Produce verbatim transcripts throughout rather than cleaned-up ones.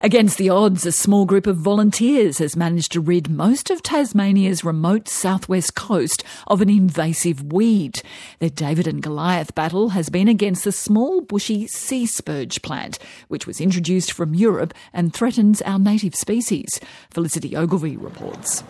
Against the odds, a small group of volunteers has managed to rid most of Tasmania's remote southwest coast of an invasive weed. Their David and Goliath battle has been against the small bushy sea spurge plant, which was introduced from Europe and threatens our native species. Felicity Ogilvie reports.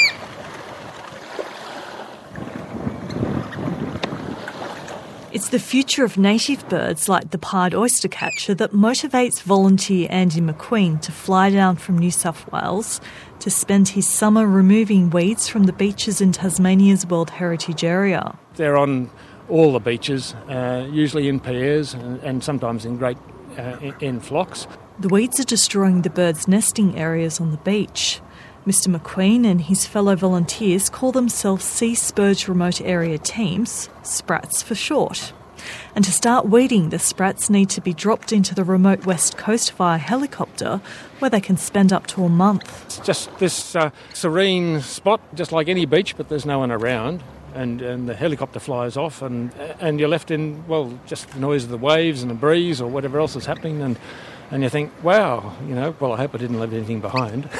It's the future of native birds like the pied oystercatcher that motivates volunteer Andy McQueen to fly down from New South Wales to spend his summer removing weeds from the beaches in Tasmania's World Heritage Area. They're on all the beaches, uh, usually in pairs and, and sometimes in great uh, in, in flocks. The weeds are destroying the birds' nesting areas on the beach. Mister McQueen and his fellow volunteers call themselves Sea Spurge Remote Area Teams, SPRATs for short. And to start weeding, the sprats need to be dropped into the remote west coast via helicopter, where they can spend up to a month. It's just this uh, serene spot, just like any beach, but there's no one around. And, and the helicopter flies off and and you're left in, well, just the noise of the waves and the breeze or whatever else is happening. And, and you think, wow, you know, well, I hope I didn't leave anything behind.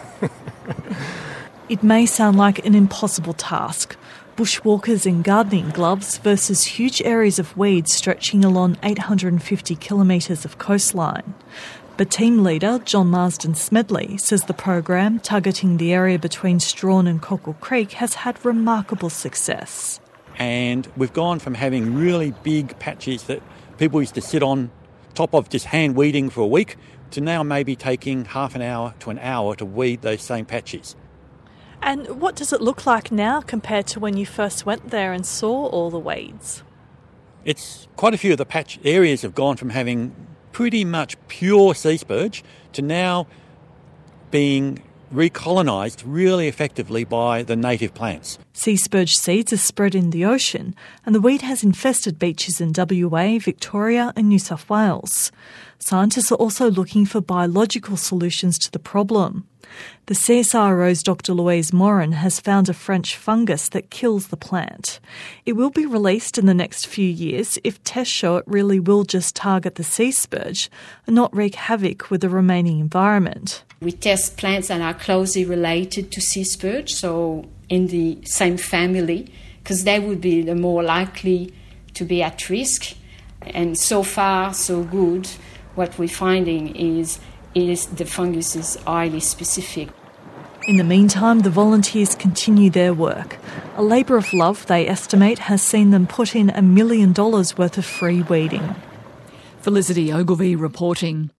It may sound like an impossible task. Bushwalkers in gardening gloves versus huge areas of weeds stretching along eight hundred fifty kilometres of coastline. But team leader John Marsden Smedley says the program, targeting the area between Strawn and Cockle Creek, has had remarkable success. And we've gone from having really big patches that people used to sit on top of just hand weeding for a week to now maybe taking half an hour to an hour to weed those same patches. And what does it look like now compared to when you first went there and saw all the weeds? It's quite a few of the patch areas have gone from having pretty much pure sea spurge to now being recolonised really effectively by the native plants. Sea spurge seeds are spread in the ocean, and the weed has infested beaches in W A, Victoria and New South Wales. Scientists are also looking for biological solutions to the problem. The C S I R O's Doctor Louise Morin has found a French fungus that kills the plant. It will be released in the next few years if tests show it really will just target the sea spurge and not wreak havoc with the remaining environment. We test plants that are closely related to sea spurge, so in the same family, because they would be the more likely to be at risk. And so far, so good. What we're finding is, is the fungus is highly specific. In the meantime, the volunteers continue their work. A labour of love, they estimate, has seen them put in a million dollars worth of free weeding. Felicity Ogilvie reporting.